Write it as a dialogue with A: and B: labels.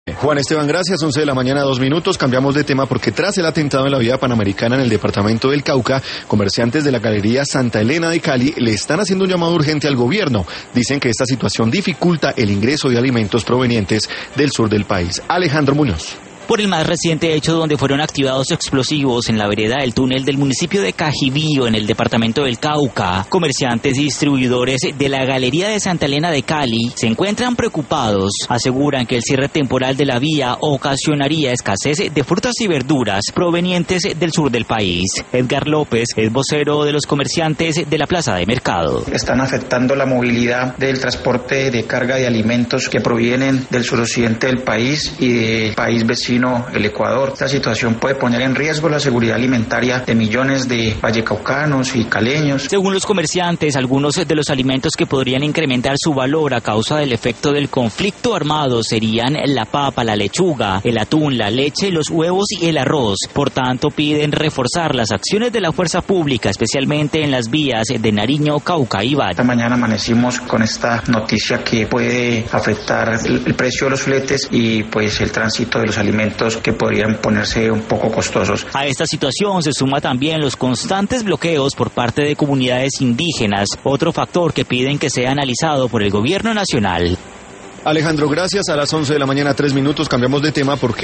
A: Juan Esteban, gracias. 11 de la mañana, 2 minutos. Cambiamos de tema porque tras el atentado en la vía Panamericana en el departamento del Cauca, comerciantes de la galería Santa Elena de Cali le están haciendo un llamado urgente al gobierno. Dicen que esta situación dificulta el ingreso de alimentos provenientes del sur del país. Alejandro Muñoz.
B: Por el más reciente hecho donde fueron activados explosivos en la vereda del túnel del municipio de Cajibío en el departamento del Cauca, comerciantes y distribuidores de la Galería de Santa Elena de Cali se encuentran preocupados. Aseguran que el cierre temporal de la vía ocasionaría escasez de frutas y verduras provenientes del sur del país. Edgar López es vocero de los comerciantes de la plaza de mercado.
C: Están afectando la movilidad del transporte de carga de alimentos que provienen del suroccidente del país y del país vecino, el Ecuador. Esta situación puede poner en riesgo la seguridad alimentaria de millones de vallecaucanos y caleños.
B: Según los comerciantes, algunos de los alimentos que podrían incrementar su valor a causa del efecto del conflicto armado serían la papa, la lechuga, el atún, la leche, los huevos y el arroz. Por tanto, piden reforzar las acciones de la fuerza pública, especialmente en las vías de Nariño, Cauca y Valle.
C: Esta mañana amanecimos con esta noticia que puede afectar el precio de los fletes y pues el tránsito de los alimentos que podrían ponerse un poco costosos.
B: A esta situación se suma también los constantes bloqueos por parte de comunidades indígenas, otro factor que piden que sea analizado por el gobierno nacional.
A: Alejandro, gracias. A las 11 de la mañana, 3 minutos, cambiamos de tema porque